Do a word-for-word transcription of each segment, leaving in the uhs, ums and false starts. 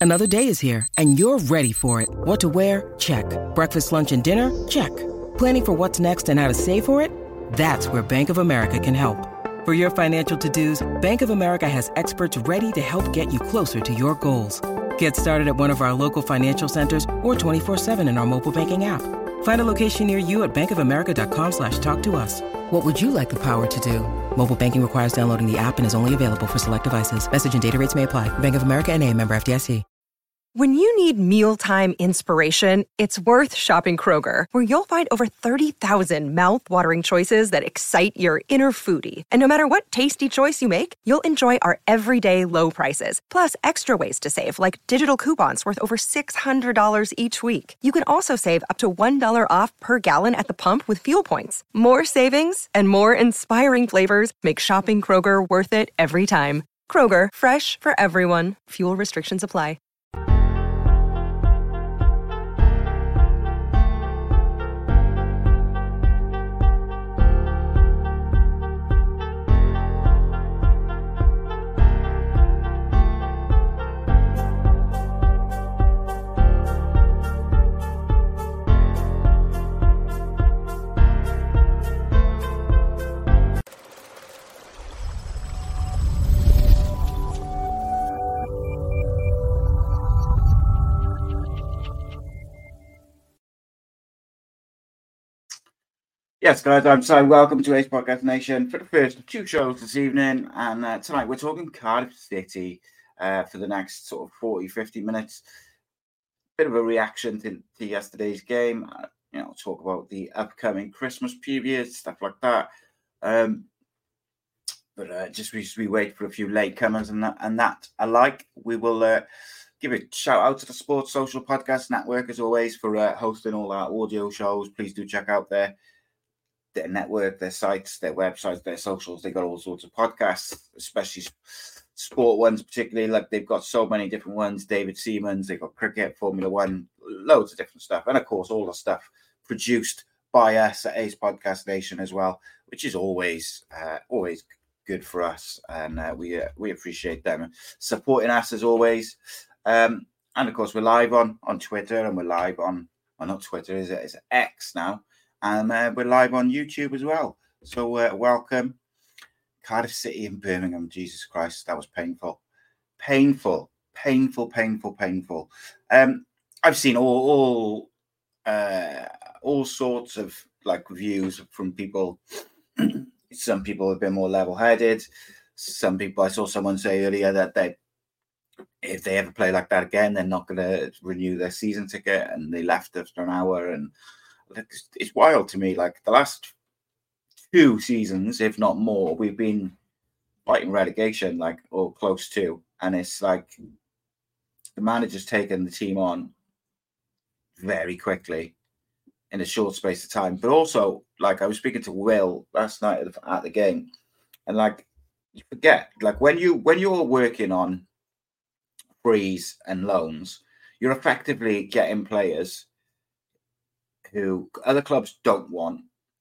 Another day is here, and you're ready for it. What to wear? Check. Breakfast, lunch, and dinner? Check. Planning for what's next and how to save for it? That's where Bank of America can help. For your financial to-dos, Bank of America has experts ready to help get you closer to your goals. Get started at one of our local financial centers or twenty-four seven in our mobile banking app. Find a location near you at bankofamerica.com slash talk to us. What would you like the power to do? Mobile banking requires downloading the app and is only available for select devices. Message and data rates may apply. Bank of America N A, member F D I C. When you need mealtime inspiration, it's worth shopping Kroger, where you'll find over thirty thousand mouth-watering choices that excite your inner foodie. And no matter what tasty choice you make, you'll enjoy our everyday low prices, plus extra ways to save, like digital coupons worth over six hundred dollars each week. You can also save up to one dollar off per gallon at the pump with fuel points. More savings and more inspiring flavors make shopping Kroger worth it every time. Kroger, fresh for everyone. Fuel restrictions apply. Yes, guys, I'm so welcome to Ace Podcast Nation for the first of two shows this evening. And uh, tonight we're talking Cardiff City uh, for the next sort of forty, fifty minutes. Bit of a reaction to, to yesterday's game. Uh, you know, talk about the upcoming Christmas period, stuff like that. Um, but uh, just we, we wait for a few latecomers and that, and that alike. We will uh, give a shout out to the Sports Social Podcast Network, as always, for uh, hosting all our audio shows. Please do check out their their network, their sites, their websites, their socials. They got all sorts of podcasts, especially sport ones, particularly. Like they've got so many different ones. David Seaman's, they've got cricket, Formula One, loads of different stuff. And of course, all the stuff produced by us at Ace Podcast Nation as well, which is always, uh, always good for us. And uh, we uh, we appreciate them supporting us as always. Um, and of course, we're live on, on Twitter, and we're live on, well, not Twitter, is it? It's X now. And uh, we're live on YouTube as well. So uh, welcome. Cardiff City and Birmingham. Jesus Christ, that was painful. Painful, painful, painful, painful. Um, I've seen all all, uh, all sorts of like reviews from people. Some people have been more level-headed. Some people, I saw someone say earlier that they, if they ever play like that again, they're not going to renew their season ticket, and they left after an hour. And it's wild to me. Like the last two seasons, if not more, we've been fighting relegation, like or close to, and it's like the manager's taken the team on very quickly in a short space of time. But also, like I was speaking to Will last night at the, at the game, and like you forget, like when you when you're working on frees and loans, you're effectively getting players who other clubs don't want,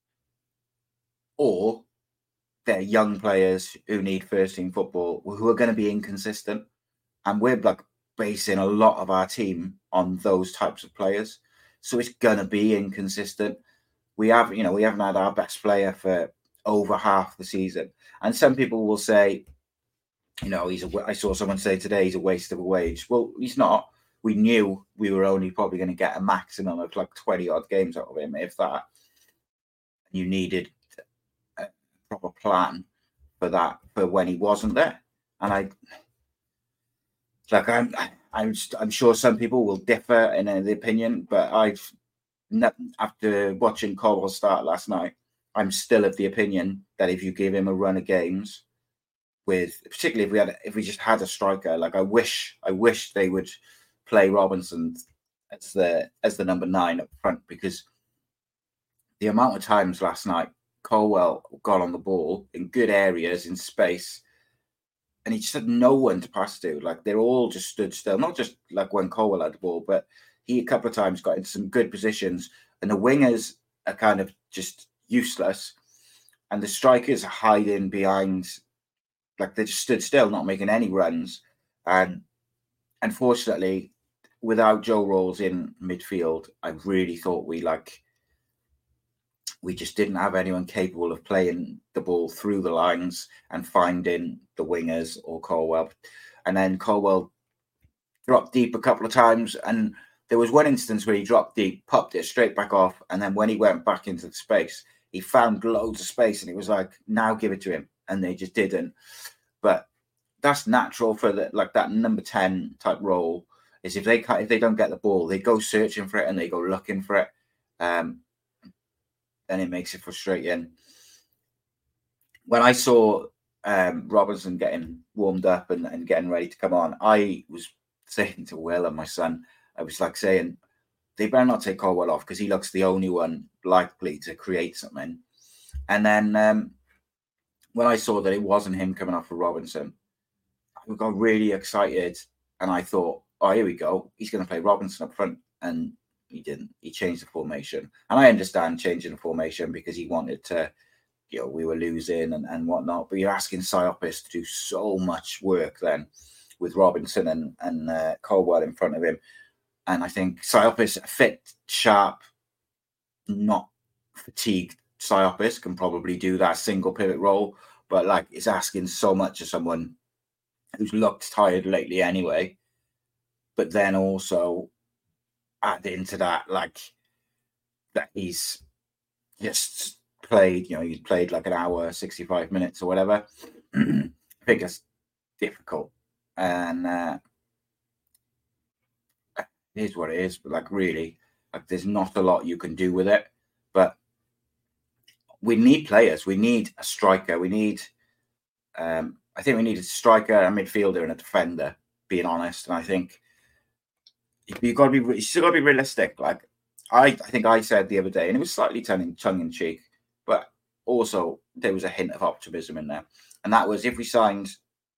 or they're young players who need first team football, who are going to be inconsistent. And we're like basing a lot of our team on those types of players. So it's going to be inconsistent. We have, you know, we haven't had our best player for over half the season. And some people will say, you know, he's a, I saw someone say today he's a waste of a wage. Well, he's not. We knew we were only probably going to get a maximum of like twenty odd games out of him, if that. You needed a proper plan for that, for when he wasn't there. And I, like, I'm, I'm, I'm sure some people will differ in the opinion, but I've, after watching Colwell start last night, I'm still of the opinion that if you give him a run of games, with particularly if we had, if we just had a striker, like I wish, I wish they would play Robinson as the as the number nine up front, because the amount of times last night Colwell got on the ball in good areas in space, and he just had no one to pass to. Like they're all just stood still. Not just like when Colwell had the ball, but he a couple of times got into some good positions, and the wingers are kind of just useless, and the strikers are hiding behind, like they just stood still, not making any runs. And unfortunately, without Joe Rolls in midfield, I really thought we like we just didn't have anyone capable of playing the ball through the lines and finding the wingers or Colwell. And then Colwell dropped deep a couple of times, and there was one instance where he dropped deep, popped it straight back off, and then when he went back into the space, he found loads of space, and it was like, now give it to him, and they just didn't. But that's natural for the, like that number ten type role. Is if they if they don't get the ball, they go searching for it and they go looking for it, um, and it makes it frustrating. When I saw um, Robinson getting warmed up and, and getting ready to come on, I was saying to Will and my son, I was like saying, they better not take Colwell off because he looks the only one likely to create something. And then um, when I saw that it wasn't him coming off for Robinson, I got really excited, and I thought, oh, here we go. He's going to play Robinson up front. And he didn't. He changed the formation. And I understand changing the formation because he wanted to, you know, we were losing and, and whatnot. But you're asking Siopis to do so much work then with Robinson and, and uh, Colwell in front of him. And I think Siopis, fit, sharp, not fatigued Siopis can probably do that single pivot role. But like, it's asking so much of someone who's looked tired lately anyway. But then also add into that, like, that he's just played, you know, he's played like an hour, sixty-five minutes or whatever. I think it's difficult. And uh, it is what it is. But, like, really, like, there's not a lot you can do with it. But we need players. We need a striker. We need, um, I think we need a striker, a midfielder, and a defender, being honest. And I think you've got to be, you still got to be realistic. Like, I, I think I said the other day, and it was slightly tongue, tongue in cheek, but also there was a hint of optimism in there. And that was if we signed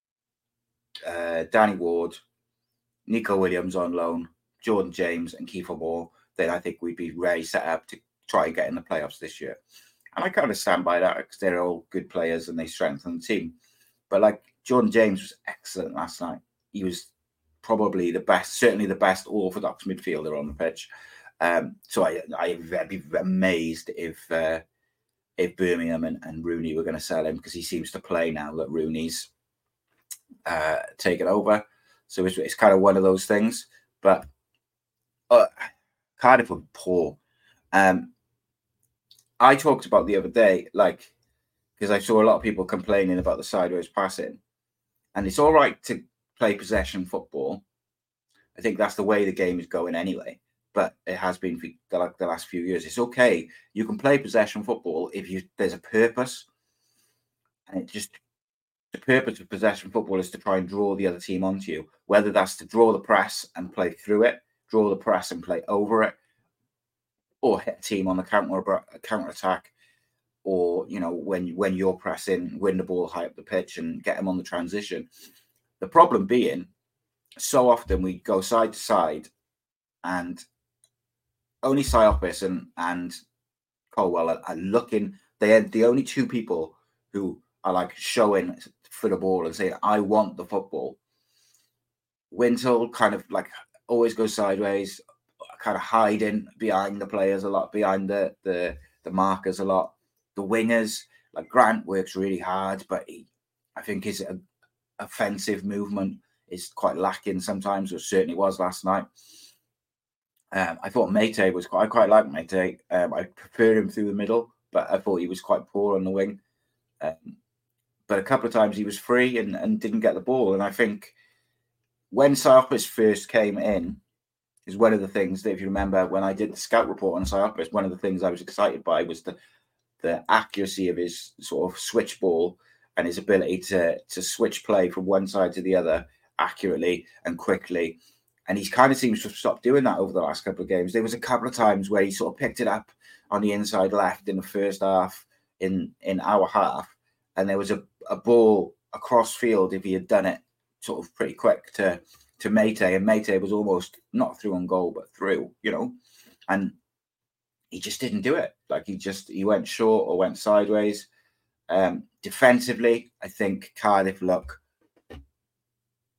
uh, Danny Ward, Nico Williams on loan, Jordan James, and Kiefer Moore, then I think we'd be ready set up to try and get in the playoffs this year. And I kind of stand by that because they're all good players and they strengthen the team. But like, Jordan James was excellent last night. He was probably the best, certainly the best orthodox midfielder on the pitch. Um, so I, I'd be amazed if uh, if Birmingham and, and Rooney were going to sell him, because he seems to play now that Rooney's uh, taken over. So it's, it's kind of one of those things. But uh, Cardiff were poor. Um, I talked about the other day, like, because I saw a lot of people complaining about the sideways passing. And it's all right to play possession football. I think that's the way the game is going anyway. But it has been for the, like, the last few years. It's okay. You can play possession football if you there's a purpose. And it just, the purpose of possession football is to try and draw the other team onto you. Whether that's to draw the press and play through it, draw the press and play over it, or hit a team on the counter counter attack, or, you know, when when you're pressing, win the ball high up the pitch and get them on the transition. The problem being, so often we go side to side, and only Siopis and, and Colwell are, are looking. They are the only two people who are like showing for the ball and saying, I want the football. Wintle kind of like always goes sideways, kind of hiding behind the players a lot, behind the, the, the markers a lot. The wingers, like Grant, works really hard, but he, I think his uh, offensive movement is quite lacking sometimes, or certainly was last night. Um, I thought Mate was quite, I quite like Mate. Um, I prefer him through the middle, but I thought he was quite poor on the wing. Um, but a couple of times he was free and, and didn't get the ball. And I think when Siopis first came in, is one of the things that, if you remember, when I did the scout report on Siopis, one of the things I was excited by was the the accuracy of his sort of switch ball and his ability to to switch play from one side to the other accurately and quickly. And he kind of seems to have stopped doing that over the last couple of games. There was a couple of times where he sort of picked it up on the inside left in the first half, in, in our half, and there was a, a ball across field, if he had done it sort of pretty quick, to, to Mate, and Mate was almost not through on goal, but through, you know, and he just didn't do it. Like, he just, he went short or went sideways. Um, defensively, I think Cardiff look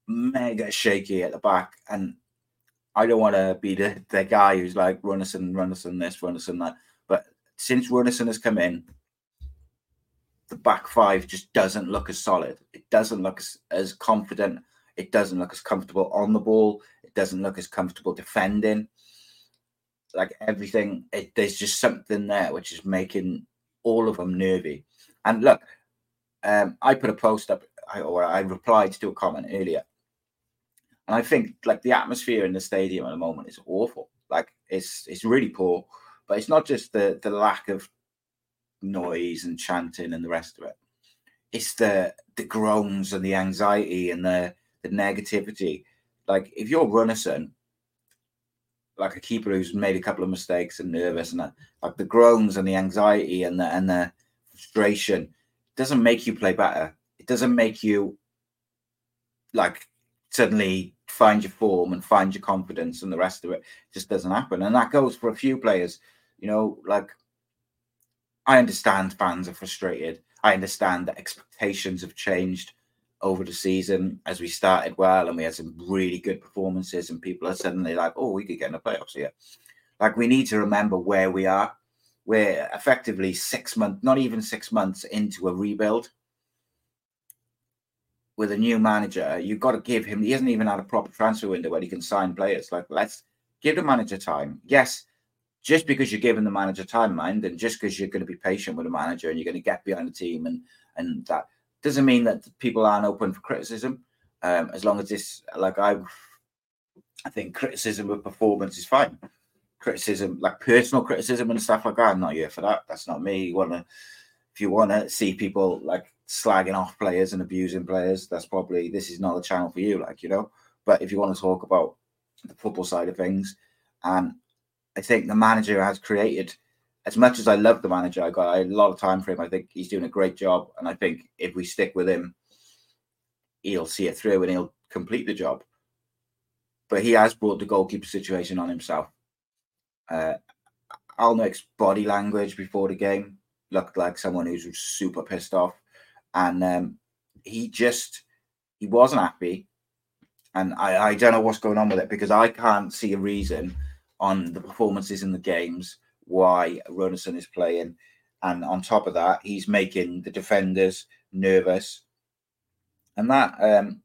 mega shaky at the back. And I don't want to be the, the guy who's like Runnison, Runnison this, Runnison that. But since Runnison has come in, the back five just doesn't look as solid. It doesn't look as, as confident. It doesn't look as comfortable on the ball. It doesn't look as comfortable defending. Like everything, it, there's just something there which is making all of them nervy. And look, um, I put a post up, or I replied to a comment earlier. And I think like the atmosphere in the stadium at the moment is awful. Like it's it's really poor. But it's not just the the lack of noise and chanting and the rest of it. It's the the groans and the anxiety and the the negativity. Like if you're Runnison, like a keeper who's made a couple of mistakes and nervous, and that, like the groans and the anxiety and the and the frustration doesn't make you play better. It doesn't make you like suddenly find your form and find your confidence, and the rest of it just doesn't happen. And that goes for a few players. You know, like I understand fans are frustrated. I understand that expectations have changed over the season as we started well and we had some really good performances and people are suddenly like, oh, we could get in the playoffs here. Like we need to remember where we are. We're effectively six months, not even six months into a rebuild. With a new manager, you've got to give him, he hasn't even had a proper transfer window where he can sign players. Like, let's give the manager time. Yes, just because you're giving the manager time, mind, and just because you're going to be patient with the manager and you're going to get behind the team, and and that doesn't mean that people aren't open for criticism. Um, as long as this, like I, I think criticism of performance is fine. Criticism, like personal criticism and stuff like that, I'm not here for that. That's not me. You want to, if you want to see people like slagging off players and abusing players, that's probably, this is not the channel for you, like, you know. But if you want to talk about the football side of things, and I think the manager has created, as much as I love the manager, I got a lot of time for him. I think he's doing a great job. And I think if we stick with him, he'll see it through and he'll complete the job. But he has brought the goalkeeper situation on himself. Uh, Alnwick's body language before the game looked like someone who's super pissed off. And um, he just, he wasn't happy. And I, I don't know what's going on with it, because I can't see a reason on the performances in the games why Runnison is playing. And on top of that, he's making the defenders nervous. And that um,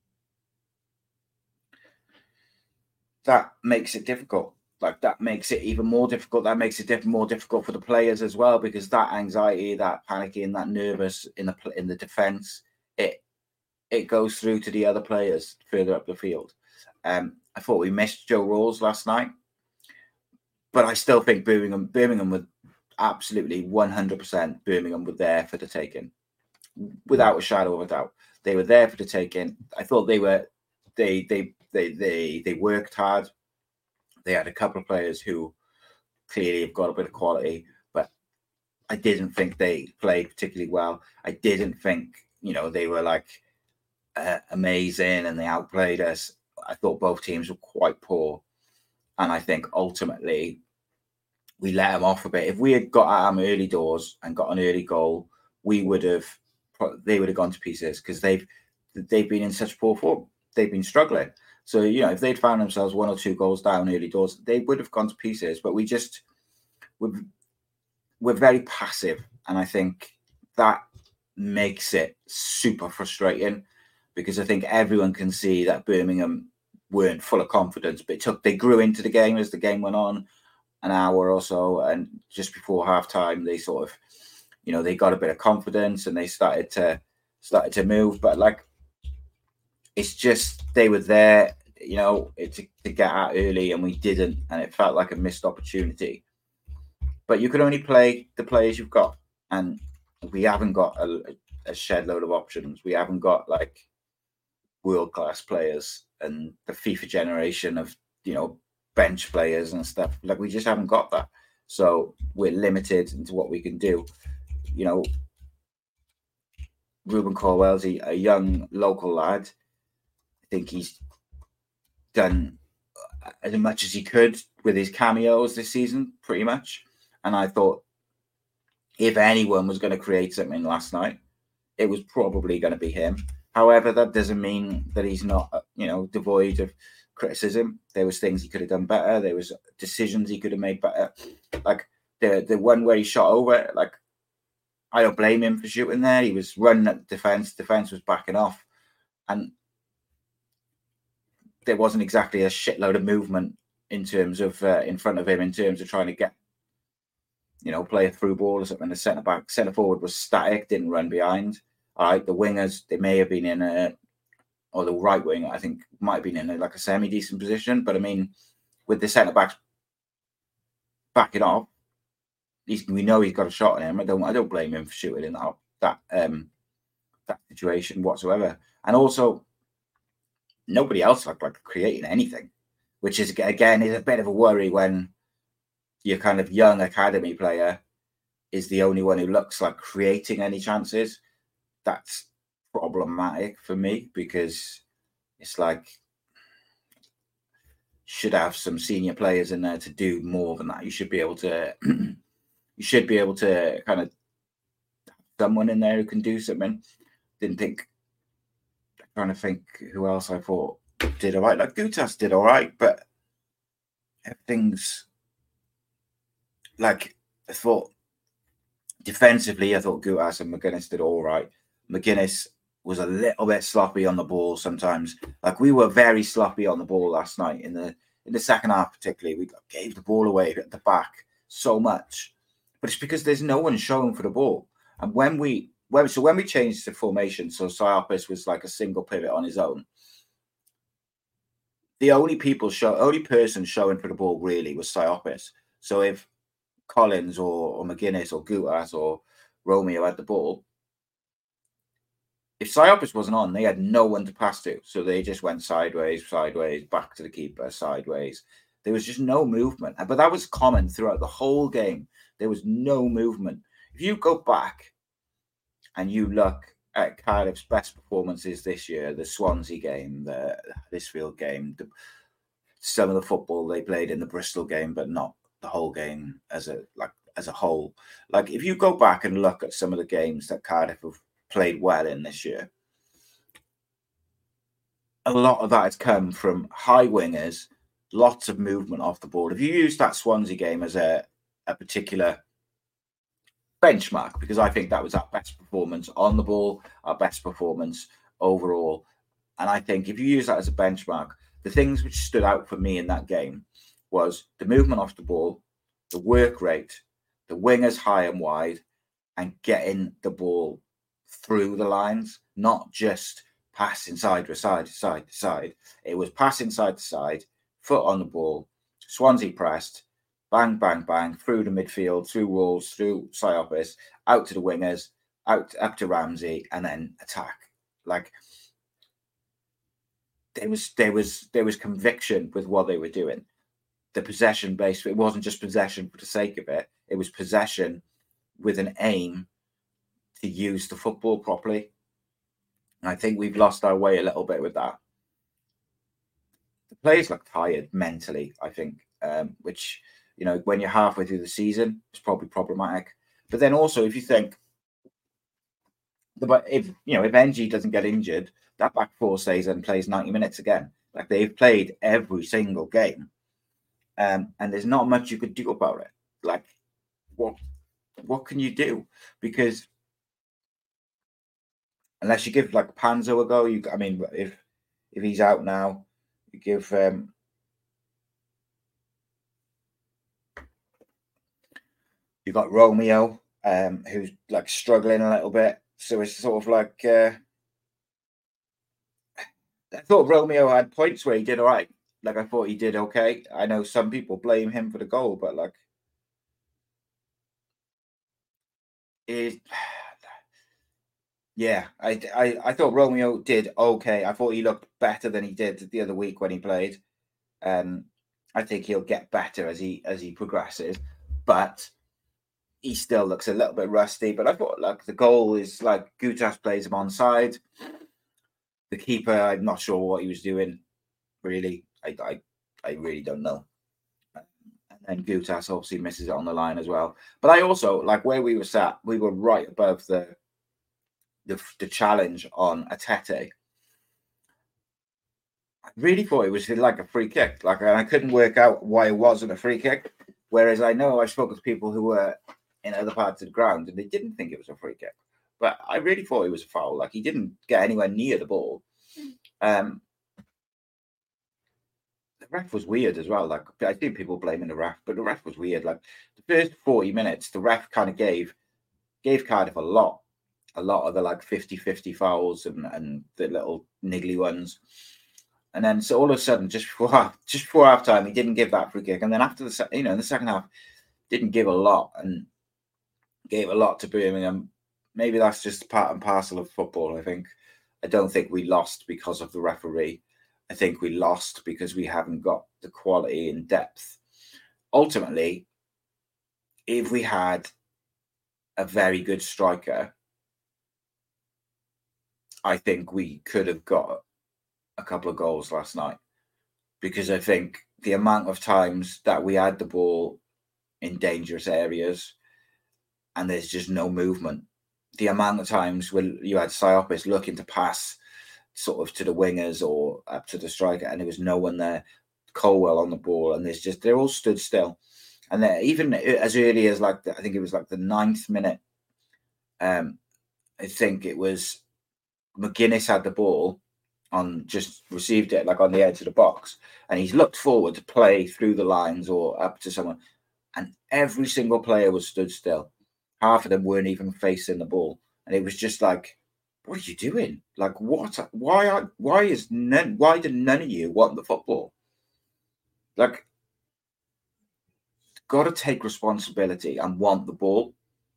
that makes it difficult. Like, that makes it even more difficult. That makes it diff- more difficult for the players as well, because that anxiety, that panicking, that nervous in the in the defence, it it goes through to the other players further up the field. Um, I thought we missed Joe Rawls last night, but I still think Birmingham Birmingham were absolutely one hundred percent Birmingham were there for the taking, without a shadow of a doubt. They were there for the taking. I thought they were they they they they they worked hard. They had a couple of players who clearly have got a bit of quality, but I didn't think they played particularly well. I didn't think, you know, they were like uh, amazing and they outplayed us. I thought both teams were quite poor. And I think ultimately we let them off a bit. If we had got at them early doors and got an early goal, we would have, they would have gone to pieces, because they've, they've been in such poor form. They've been struggling. So, you know, if they'd found themselves one or two goals down early doors, they would have gone to pieces. But we just, we're, we're very passive. And I think that makes it super frustrating, because I think everyone can see that Birmingham weren't full of confidence. But it took, they grew into the game as the game went on, an hour or so. And just before halftime, they sort of, you know, they got a bit of confidence and they started to, started to move. But like, it's just, they were there, you know, to, to get out early, and we didn't, and it felt like a missed opportunity. But you can only play the players you've got, and we haven't got a, a shed load of options. We haven't got like world-class players and the FIFA generation of, you know, bench players and stuff. Like, we just haven't got that. So we're limited into what we can do. You know, Ruben Colwell's a, a young local lad. I think he's done as much as he could with his cameos this season, pretty much. And I thought if anyone was going to create something last night, it was probably going to be him. However, that doesn't mean that he's not, you know, devoid of criticism. There was things he could have done better. There was decisions he could have made better. Like the the one where he shot over, like I don't blame him for shooting there. He was running at the defense. Defense was backing off, and there wasn't exactly a shitload of movement in terms of uh, in front of him in terms of trying to get, you know, play a through ball or something. The centre back, centre forward was static, didn't run behind. All right, the wingers, they may have been in a, or the right wing, I think, might have been in a, like a semi-decent position. But I mean, with the centre backs backing off, he's, we know he's got a shot in him. I don't, I don't blame him for shooting in that that um that situation whatsoever. And also, nobody else looked like creating anything, which is again is a bit of a worry when your kind of young academy player is the only one who looks like creating any chances. That's problematic for me because it's like should have some senior players in there to do more than that. You should be able to you should be able to kind of have someone in there who can do something. Didn't think I'm trying to think who else I thought did all right. Like Gutas did all right, but everything's like I thought defensively, I thought Gutas and McGuinness did all right. McGuinness was a little bit sloppy on the ball sometimes. Like we were very sloppy on the ball last night in the in the second half, particularly. We gave the ball away at the back so much, but it's because there's no one showing for the ball. And when we when so when we changed the formation, so Siopis was like a single pivot on his own. The only people show only person showing for the ball really was Siopis. So if Collins or, or McGuinness or Gutas or Romeo had the ball, if Siopis wasn't on, they had no one to pass to. So they just went sideways, sideways, back to the keeper, sideways. There was just no movement. But that was common throughout the whole game. There was no movement. If you go back and you look at Cardiff's best performances this year, the Swansea game, the Huddersfield game, the, some of the football they played in the Bristol game, but not the whole game as a like as a whole. Like if you go back and look at some of the games that Cardiff have played well in this year, a lot of that has come from high wingers, lots of movement off the ball. If you use that Swansea game as a, a particular benchmark, because I think that was our best performance on the ball, our best performance overall. And I think if you use that as a benchmark, the things which stood out for me in that game was the movement off the ball, the work rate, the wingers high and wide, and getting the ball through the lines, not just passing side to side to side to side. It was passing side to side, foot on the ball, Swansea pressed, bang, bang, bang, through the midfield, through Wolves, through Siopis, out to the wingers, out up to Ramsey, and then attack. Like there was there was there was conviction with what they were doing. The possession based, it wasn't just possession for the sake of it. It was possession with an aim to use the football properly. And I think we've lost our way a little bit with that. The players look tired mentally, I think, um, which, you know, when you're halfway through the season, it's probably problematic. But then also, if you think, but if, you know, if N G doesn't get injured, that back four stays and plays ninety minutes again. Like they've played every single game. Um, and there's not much you could do about it. Like, what what can you do? Because unless you give like Panzo a go, you I mean, if if he's out now, you give um, you've got Romeo, um, who's like struggling a little bit. So it's sort of like uh, I thought Romeo had points where he did all right. Like I thought he did okay. I know some people blame him for the goal, but like it. Yeah, I, I, I thought Romeo did okay. I thought he looked better than he did the other week when he played. Um, I think he'll get better as he as he progresses, but he still looks a little bit rusty. But I thought like the goal is like Gutas plays him onside. The keeper, I'm not sure what he was doing. Really, I I, I really don't know. And then Gutas obviously misses it on the line as well. But I also like where we were sat. We were right above the. the, the challenge on Atete. I really thought it was like a free kick. Like, I couldn't work out why it wasn't a free kick. Whereas I know I've spoken to people who were in other parts of the ground and they didn't think it was a free kick. But I really thought it was a foul. Like, he didn't get anywhere near the ball. Um, the ref was weird as well. Like, I see people blaming the ref, but the ref was weird. Like, the first forty minutes, the ref kind of gave gave Cardiff a lot. A lot of the like fifty-fifty fouls and, and the little niggly ones. And then so all of a sudden, just before half, just before half time, he didn't give that free kick. And then after the you know in the second half, didn't give a lot and gave a lot to Birmingham. Maybe that's just part and parcel of football. I think I don't think we lost because of the referee. I think we lost because we haven't got the quality and depth. Ultimately, if we had a very good striker, I think we could have got a couple of goals last night, because I think the amount of times that we had the ball in dangerous areas and there's just no movement, the amount of times when you had Siopis looking to pass sort of to the wingers or up to the striker and there was no one there, Colwell on the ball, and there's just, they're all stood still. And then even as early as like, the, I think it was like the ninth minute, um, I think it was McGuinness had the ball on, just received it like on the edge of the box, and he's looked forward to play through the lines or up to someone, and every single player was stood still. Half of them weren't even facing the ball, and it was just like, what are you doing? Like, what? Why are? Why is none? Why do none of you want the football? Like, got to take responsibility and want the ball,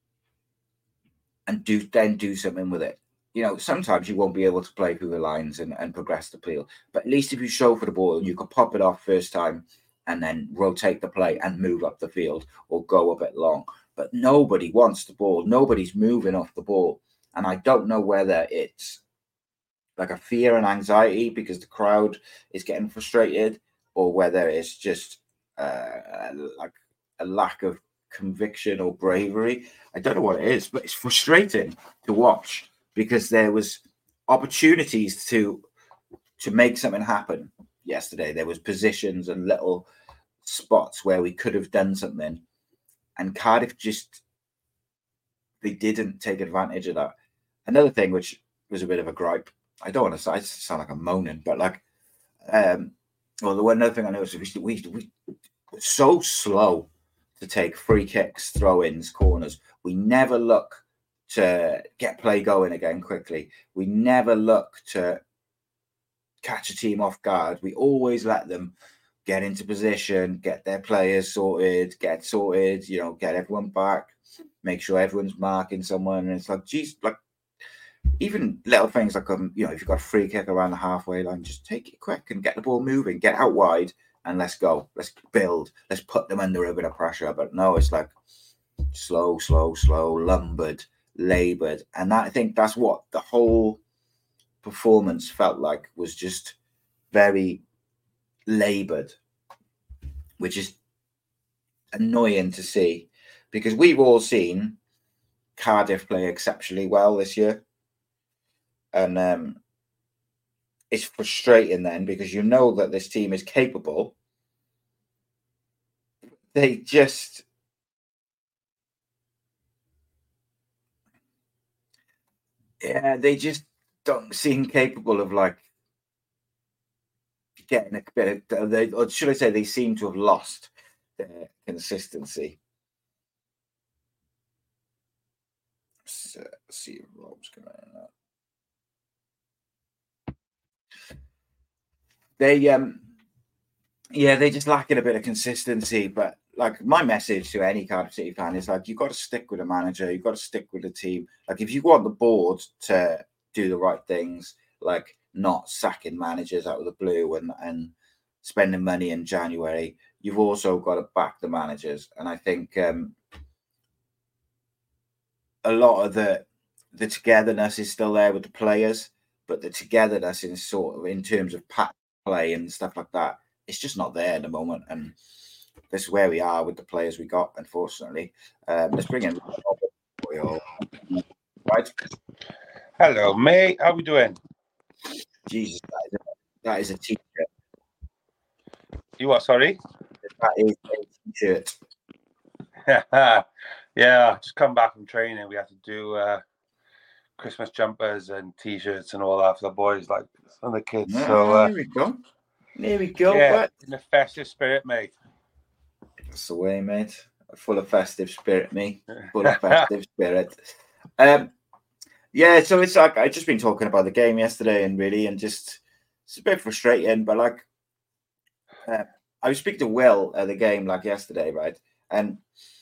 and do then do something with it. You know, sometimes you won't be able to play through the lines and, and progress the play, but at least if you show for the ball and you can pop it off first time and then rotate the play and move up the field or go a bit long. But nobody wants the ball. Nobody's moving off the ball. And I don't know whether it's like a fear and anxiety because the crowd is getting frustrated, or whether it's just uh, like a lack of conviction or bravery. I don't know what it is, but it's frustrating to watch, because there was opportunities to to make something happen yesterday. There was positions and little spots where we could have done something, and Cardiff just, they didn't take advantage of that. Another thing which was a bit of a gripe, I don't want to say, I sound like I'm moaning, but like, um, well, the one other thing I noticed was we, we, we were so slow to take free kicks, throw-ins, corners. We never look to get play going again quickly. We never look to catch a team off guard. We always let them get into position, get their players sorted, get sorted, you know, get everyone back, make sure everyone's marking someone. And it's like, geez, like, even little things like, um, you know, if you've got a free kick around the halfway line, just take it quick and get the ball moving, get out wide, and let's go. Let's build. Let's put them under a bit of pressure. But no, it's like slow, slow, slow, lumbered, laboured. And that, I think that's what the whole performance felt like, was just very laboured, which is annoying to see, because we've all seen Cardiff play exceptionally well this year. And um, it's frustrating then, because you know that this team is capable. They just... Yeah, they just don't seem capable of, like, getting a bit of... They, or should I say, they seem to have lost their consistency. So, let's see if Rob's going to... They, um, yeah, they're just lacking a bit of consistency. But like, my message to any Cardiff City fan is like, you've got to stick with a manager. You've got to stick with the team. Like, if you want the board to do the right things, like not sacking managers out of the blue and, and spending money in January, you've also got to back the managers. And I think um, a lot of the the togetherness is still there with the players, but the togetherness in sort of in terms of pack play and stuff like that, it's just not there at the moment. And this is where we are with the players we got, unfortunately. Um, let's bring in right. Hello, mate. How we doing? Jesus, that is a, that is a t-shirt. You what? Sorry. That is a t-shirt. Yeah, just come back from training. We had to do uh, Christmas jumpers and t-shirts and all that for the boys, like and the kids. Yeah, so uh, there we go. There we go. yeah, But in the festive spirit, mate. that's the way, mate. Full of festive spirit, me. Full of festive spirit. Um, yeah. So it's like I just been talking about the game yesterday, and really, and just it's a bit frustrating. But like, uh, I was speaking to Will at the game like yesterday, right? And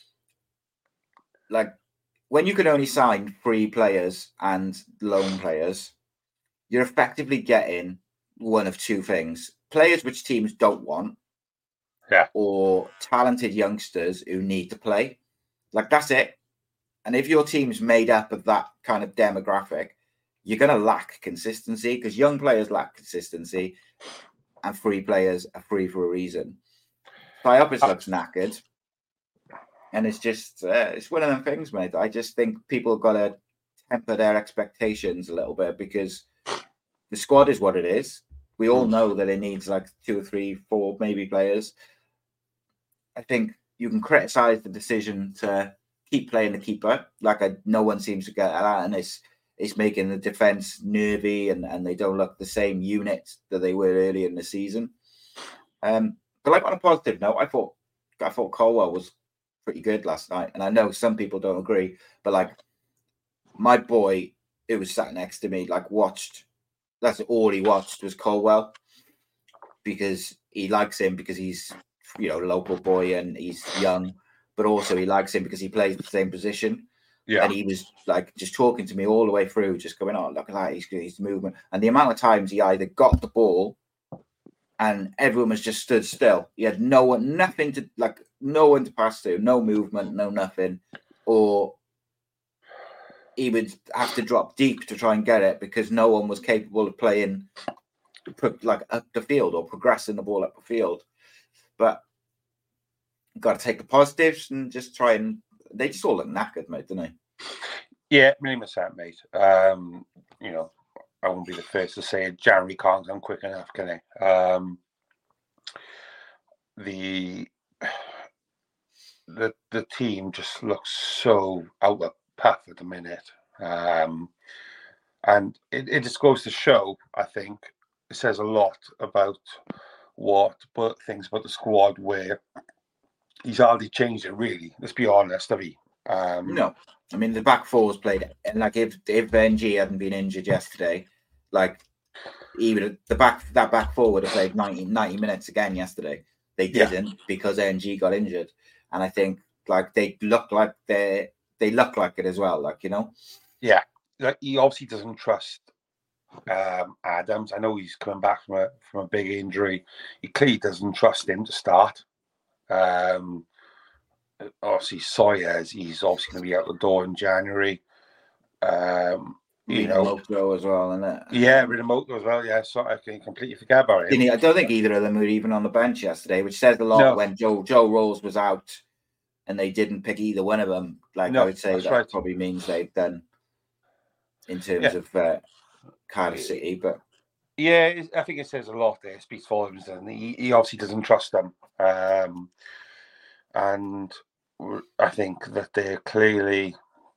like, when you can only sign free players and loan players, you're effectively getting one of two things: players which teams don't want. Yeah. Or talented youngsters who need to play. Like, that's it. And if your team's made up of that kind of demographic, you're going to lack consistency because young players lack consistency and free players are free for a reason. Priapus looks knackered. And it's just, uh, it's one of them things, mate. I just think people got to temper their expectations a little bit because the squad is what it is. We all know that it needs like two or three, four, maybe players. I think you can criticize the decision to keep playing the keeper. Like I, no one seems to get at that, and it's it's making the defense nervy, and, and they don't look the same unit that they were earlier in the season. Um, but like on a positive note, I thought I thought Colwell was pretty good last night, and I know some people don't agree, but like my boy who was sat next to me, like watched. That's all he watched was Colwell because he likes him because he's. You know, local boy and he's young, but also he likes him because he plays the same position. Yeah. And he was like just talking to me all the way through, just going, oh, look at that, he's his movement. And the amount of times he either got the ball and everyone was just stood still. He had no one, nothing to like, no one to pass to, no movement, no nothing. Or he would have to drop deep to try and get it because no one was capable of playing like up the field or progressing the ball up the field. But got to take the positives and just try and they just all look knackered, mate, don't they? Yeah, million percent, mate. Um, you know, I won't be the first to say it. January can't come quick enough, can it? Um, the the the team just looks so out of path at the minute, um, and it, it just goes to show. I think it says a lot about what but things about the squad where he's hardly changed it really. Let's be honest, have he? Um, no, I mean the back four was played, and like if if N G hadn't been injured yesterday, like even the back that back four would have played ninety, ninety minutes again yesterday. They didn't yeah. because N G got injured, and I think like they look like they they look like it as well. Like you know, yeah, like he obviously doesn't trust um, Adams. I know he's coming back from a from a big injury. He clearly doesn't trust him to start. Um, obviously Sawyers, he's obviously going to be out the door in January. Um, you know, Moto as well, isn't it? Yeah, Rinamoto as well. Yeah, so I can completely forget about it. I don't think either of them were even on the bench yesterday, which says a lot. No. When Joe Joe Rolls was out, and they didn't pick either one of them. Like no, I would say, that right. probably means they've done in terms yeah. of uh, Cardiff City, but. Yeah, I think it says a lot there. It speaks volumes, and he, he obviously doesn't trust them. Um, and I think that they're clearly,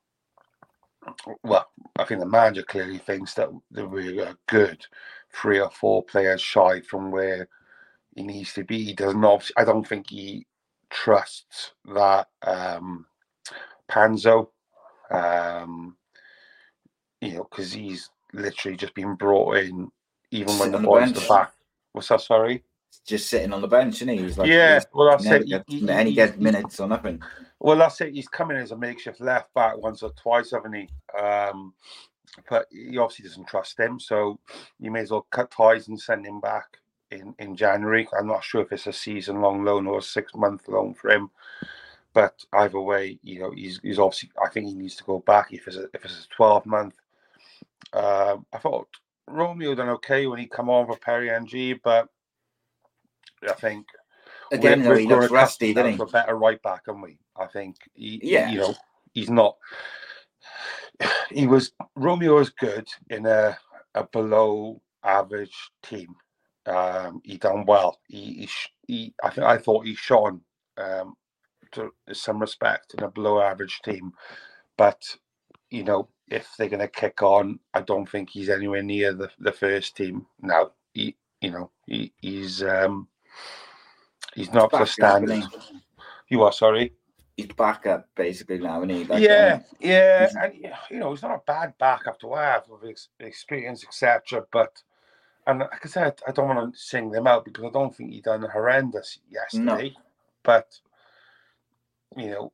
well, I think the manager clearly thinks that they're really good three or four players shy from where he needs to be. He doesn't obviously, I don't think he trusts that um, Panzo, um, you know, because he's literally just been brought in. Even when the, the boys at the back, what's that? Sorry, just sitting on the bench, isn't he? He's like, yeah. He's, well, that's it. Get, he, and he gets minutes or nothing. Well, that's it. He's coming as a makeshift left back once or twice, haven't he? Um, but he obviously doesn't trust him, so you may as well cut ties and send him back in, in January. I'm not sure if it's a season long loan or a six month loan for him, but either way, you know, he's he's obviously. I think he needs to go back if it's a, if it's a twelve month. Um, I thought. Romeo done okay when he come on for Perry N G, but I think again though he looks rusty, didn't he? A better right back, haven't we? I think he, yeah, you know, he's not. he was Romeo was good in a, a below average team. Um, he done well. He, he, he I think I thought he shone um, to some respect in a below average team, but you know, if they're going to kick on, I don't think he's anywhere near the, the first team now. He, you know, he, he's um, he's not the standard. You are sorry. He's back up basically now, and he like yeah, um, yeah, and you know, he's not a bad backup to have with ex- experience, et cetera. But and like I said, I don't want to sing them out because I don't think he done horrendous yesterday. No. But you know,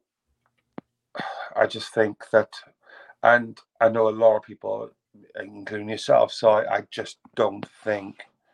I just think that. And I know a lot of people, including yourself, so I, I just don't think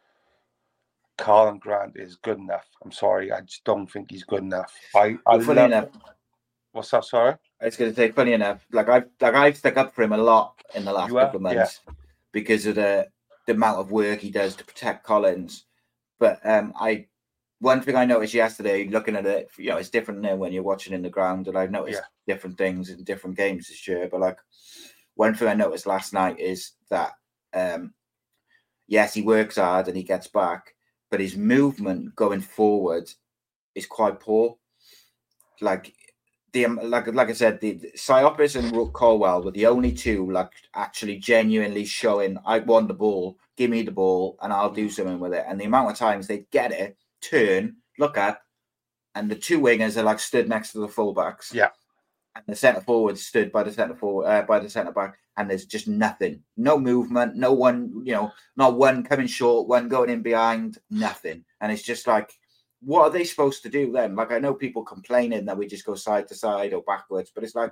Karlan Grant is good enough. I'm sorry, I just don't think he's good enough. I, I well, funny love... enough, what's that? Sorry, I was going to say, funny enough, like I've like I've stuck up for him a lot in the last couple of months yeah. because of the the amount of work he does to protect Collins. But um, I one thing I noticed yesterday, looking at it, you know, it's different now when you're watching in the ground, and I've noticed yeah. different things in different games this year. But like one thing I noticed last night is that um, yes, he works hard and he gets back, but his movement going forward is quite poor. Like the like like I said, the, the Siopis and Colwill were the only two like actually genuinely showing I want the ball, give me the ball, and I'll do something with it. And the amount of times they get it, turn, look up, and the two wingers are like stood next to the fullbacks. Yeah. And the centre forward stood by the centre forward, uh, by the centre back, and there's just nothing, no movement, no one, you know, not one coming short, one going in behind, nothing. And it's just like, what are they supposed to do then? Like, I know people complaining that we just go side to side or backwards, but it's like,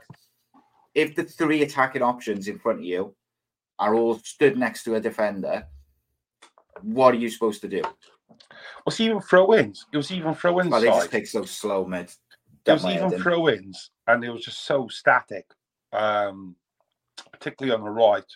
if the three attacking options in front of you are all stood next to a defender, what are you supposed to do? Well, see, even throw-ins. It was even throw-ins. Oh, they just take so slow, mate. It was even throw-ins, and it was just so static, um, particularly on the right.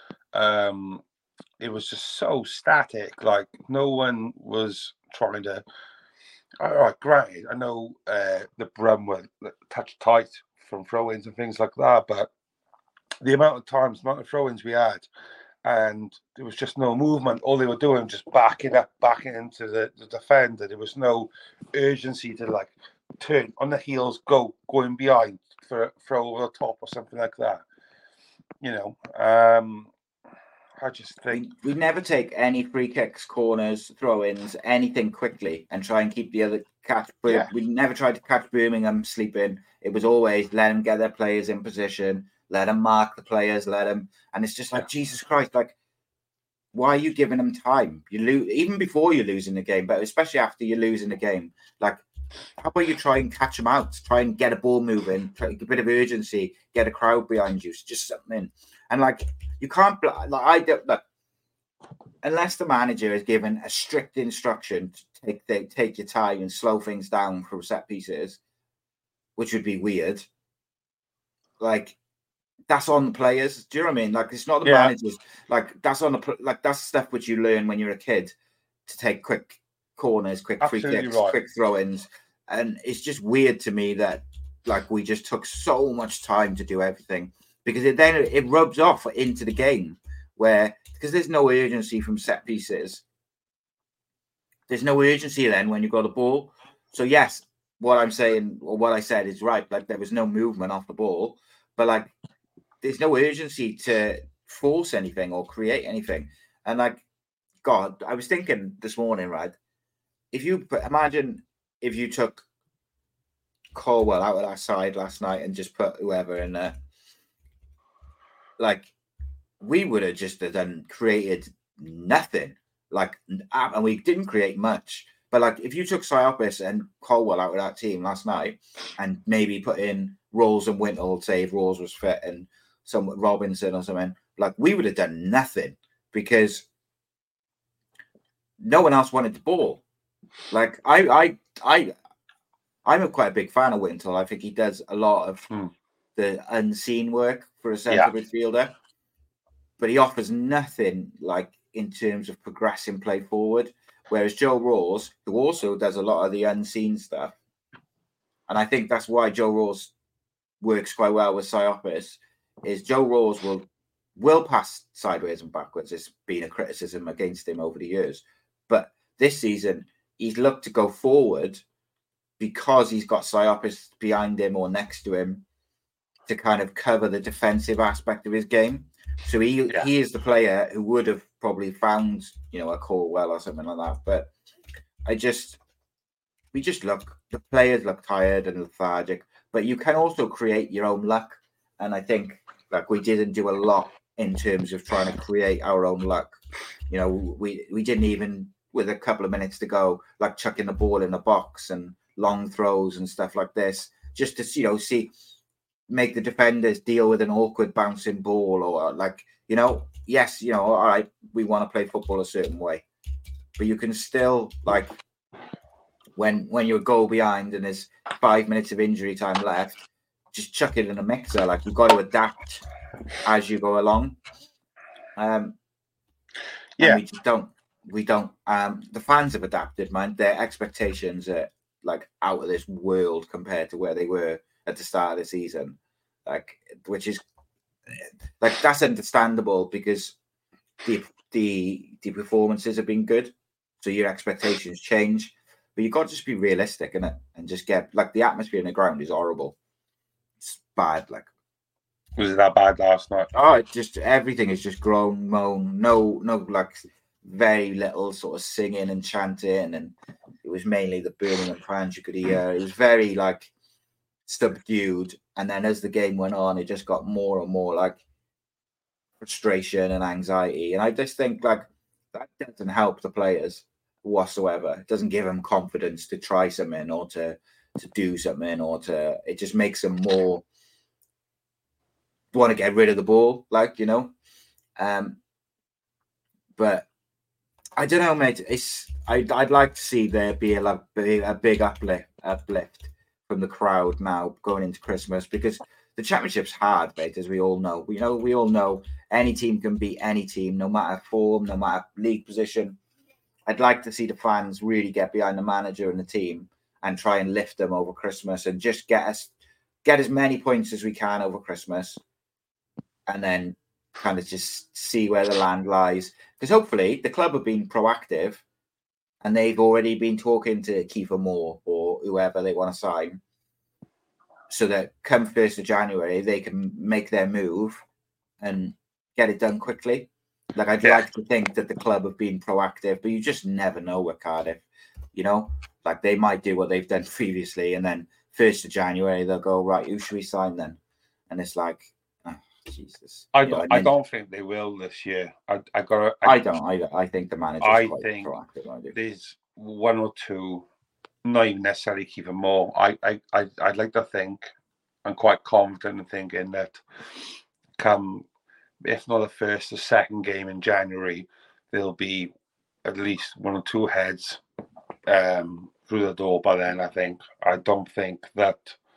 Um, it was just so static. Like, no one was trying to... All right, granted, I know uh, the Brum were touch tight from throw-ins and things like that, but the amount of times, the amount of throw-ins we had, and there was just no movement. All they were doing was just backing up, backing into the, the defender. There was no urgency to, like, turn on the heels, go, going behind for a throw over the top or something like that. You know, um, I just think... We, we never take any free kicks, corners, throw-ins, anything quickly and try and keep the other catch. Yeah. We never tried to catch Birmingham sleeping. It was always let them get their players in position, let them mark the players, let them... And it's just like, yeah. Jesus Christ, like, why are you giving them time? You lose, even before you're losing the game, but especially after you're losing the game. Like, how about you try and catch them out? Try and get a ball moving, try, a bit of urgency, get a crowd behind you, just something. And, like, you can't... Like, I don't... Look, unless the manager is given a strict instruction to take, they, take your time and slow things down for set pieces, which would be weird, like... That's on the players. Do you know what I mean? Like, it's not the yeah. managers. Like, that's on the like that's stuff which you learn when you're a kid to take quick corners, quick Absolutely free kicks, right. quick throw-ins. And it's just weird to me that like we just took so much time to do everything because it then it rubs off into the game where because there's no urgency from set pieces. There's no urgency then when you got the ball. So yes, what I'm saying or what I said is right. Like there was no movement off the ball, but like. There's no urgency to force anything or create anything. And like, God, I was thinking this morning, right? If you imagine if you took Colwill out of that side last night and just put whoever in there, like we would have just done created nothing. Like, and we didn't create much. But like, if you took Siopis and Colwill out of that team last night and maybe put in Rawls and Wintle, say if Rawls was fit and some Robinson or something, like we would have done nothing because no one else wanted the ball. Like I, I, I, I'm a quite a big fan of Wintle. I think he does a lot of hmm. the unseen work for a centre yeah. midfielder, but he offers nothing like in terms of progressing play forward. Whereas Joe Rawls, who also does a lot of the unseen stuff, and I think that's why Joe Rawls works quite well with Siopis, is Joe Rose will will pass sideways and backwards. It's been a criticism against him over the years. But this season, he's looked to go forward because he's got Siopis behind him or next to him to kind of cover the defensive aspect of his game. So he yeah. he is the player who would have probably found, you know, a Corwell or something like that. But I just, we just look, the players look tired and lethargic, but you can also create your own luck. And I think like we didn't do a lot in terms of trying to create our own luck. You know, we, we didn't even, with a couple of minutes to go, like chucking the ball in the box and long throws and stuff like this, just to, you know, see, make the defenders deal with an awkward bouncing ball or like, you know, yes, you know, all right, we want to play football a certain way, but you can still like when, when you're a goal behind and there's five minutes of injury time left, just chuck it in a mixer. Like you've got to adapt as you go along. Um, yeah, we just don't, we don't, um, the fans have adapted, man. Their expectations are like out of this world compared to where they were at the start of the season, like, which is like, that's understandable because the, the, the performances have been good. So your expectations change, but you've got to just be realistic in it and just get like the atmosphere in the ground is horrible. It's bad. Like, was it that bad last night? Oh, it just, everything is just groan, moan, no, no, like very little sort of singing and chanting. And it was mainly the Birmingham fans you could hear. It was very like subdued. And then as the game went on, it just got more and more like frustration and anxiety. And I just think like that doesn't help the players whatsoever. It doesn't give them confidence to try something or to, to do something or to, it just makes them more want to get rid of the ball, like, you know. Um, but I don't know, mate. It's I'd, I'd like to see there be a, a big uplift, uplift from the crowd now going into Christmas because the championship's hard, mate, as we all know. We know we all know any team can beat any team, no matter form, no matter league position. I'd like to see the fans really get behind the manager and the team and try and lift them over Christmas and just get us get as many points as we can over Christmas. And then kind of just see where the land lies. Because hopefully the club have been proactive and they've already been talking to Kiefer Moore or whoever they want to sign so that come first of January, they can make their move and get it done quickly. Like, I'd yeah. like to think that the club have been proactive, but you just never know with Cardiff, you know? Like, they might do what they've done previously and then first of January, they'll go, right, who should we sign then? And it's like, Jesus, I don't. You know, I, mean, I don't think they will this year. I, I got. I, I don't. I, I think the manager. I think proactive, there's one or two, not even necessarily Kiefer Moore. I, I, I, I'd like to think, I'm quite confident in thinking that, come, if not the first, the second game in January, there'll be at least one or two heads um, through the door by then. I think. I don't think that.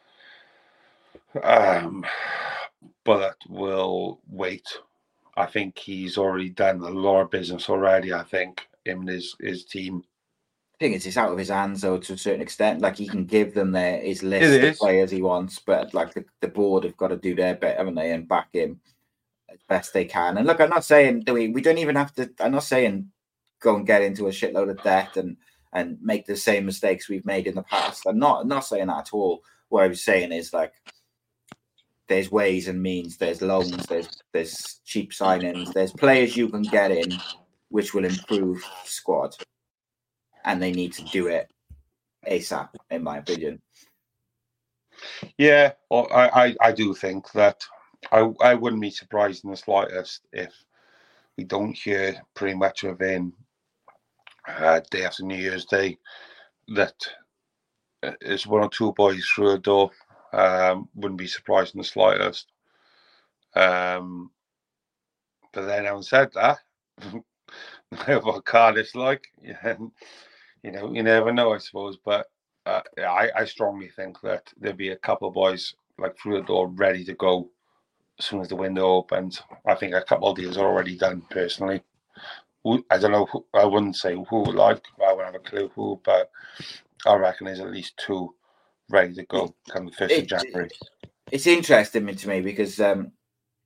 Um. Bullet will wait. I think he's already done a lot of business already. I think him and his, his team. I think it's, it's out of his hands, though, to a certain extent. Like, he can give them their his list of players he wants, but like the, the board have got to do their bit, haven't they, and back him as best they can. And look, I'm not saying we we don't even have to. I'm not saying go and get into a shitload of debt and and make the same mistakes we've made in the past. I'm not I'm not saying that at all. What I was saying is like, there's ways and means, there's loans, there's there's cheap signings, there's players you can get in which will improve the squad. And they need to do it ASAP, in my opinion. Yeah, well, I, I, I do think that I I wouldn't be surprised in the slightest if we don't hear pretty much within uh, day after New Year's Day that it's one or two boys through a door. Um, wouldn't be surprised in the slightest. Um, but then, having said that, what Cardiff's like, yeah, you know, you never know, I suppose. But uh, I, I strongly think that there'll be a couple of boys like through the door, ready to go as soon as the window opens. I think a couple of deals are already done. Personally, I don't know. Who, I wouldn't say who, like I wouldn't have a clue who, but I reckon there's at least two ready to go come the first of January. It's interesting to me because um,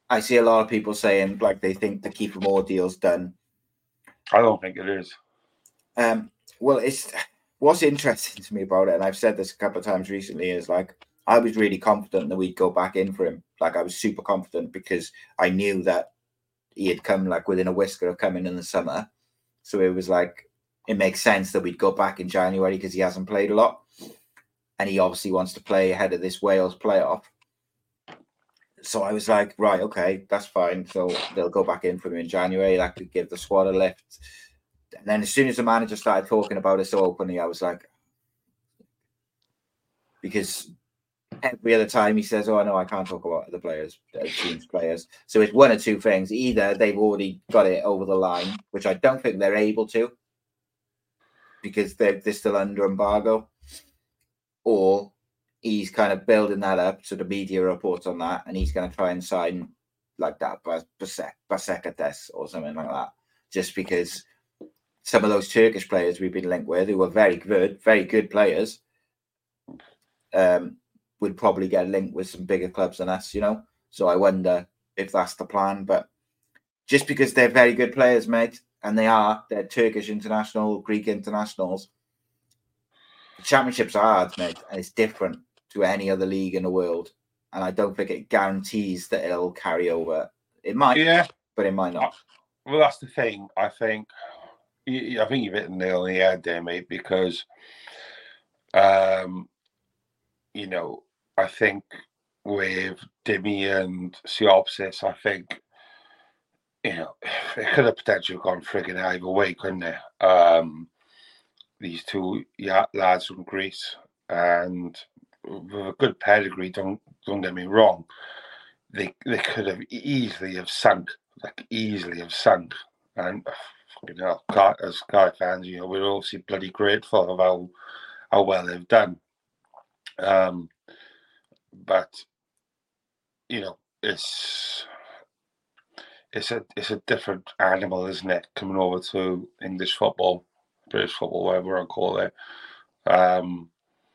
I see a lot of people saying like they think the Kiefer Moore deal's done. I don't think it is. Um, well, it's what's interesting to me about it, and I've said this a couple of times recently, is like I was really confident that we'd go back in for him. Like I was super confident because I knew that he had come like within a whisker of coming in the summer. So it was like, it makes sense that we'd go back in January because he hasn't played a lot. And he obviously wants to play ahead of this Wales playoff. So I was like, right, okay, that's fine. So they'll go back in for him in January. That could give the squad a lift. And then as soon as the manager started talking about it so openly, I was like, because every other time he says, oh, no, I can't talk about the players, the team's players. So it's one or two things. Either they've already got it over the line, which I don't think they're able to because they're, they're still under embargo, or he's kind of building that up. So the media reports on that, and he's going to try and sign like that Bajcetic or something like that, just because some of those Turkish players we've been linked with, who are very good, very good players, um, would probably get linked with some bigger clubs than us, you know? So I wonder if that's the plan. But just because they're very good players, mate, and they are, they're Turkish international, Greek internationals, the championship's hard, mate, and it's different to any other league in the world. And I don't think it guarantees that it'll carry over. It might, yeah, but it might not. Well, that's the thing. I think, I think you've hit the nail on the head there, mate, because, um, you know, I think with Dimi and Siopsis, I think, you know, it could have potentially gone frigging either way, couldn't it? Um, these two yeah, lads from Greece, and with a good pedigree, don't don't get me wrong, they they could have easily have sunk, like easily have sunk. And, you know, as Sky fans, you know, we're obviously bloody grateful of how, how well they've done. Um, But you know, it's it's a it's a different animal, isn't it? Coming over to English football, British football, whatever you want to call it. Um,